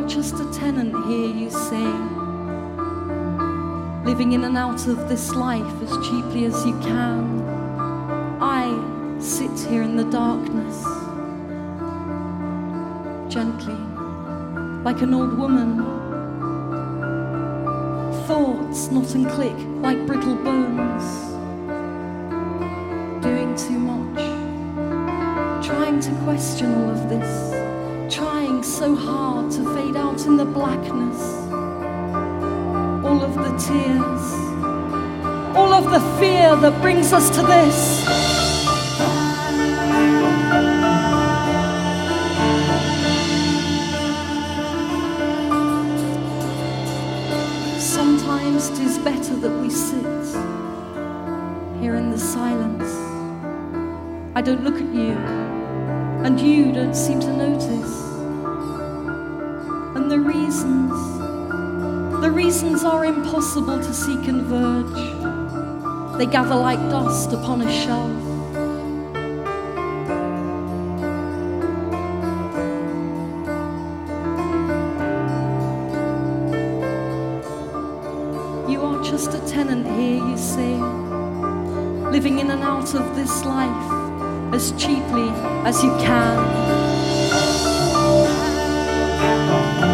are just a tenant here, you say, living in and out of this life as cheaply as you can. I sit here in the darkness, gently, like an old woman. Thoughts knot and click like brittle bones. Doing too much, trying to question all of this, trying so hard to fade out in the blackness. All of the tears, all of the fear that brings us to this. Sometimes 'tis better that we sit here in the silence. I don't look at you, and you don't seem to notice. And the reasons are impossible to see converge. They gather like dust upon a shelf. You are just a tenant here, you say, living in and out of this life as cheaply as you can.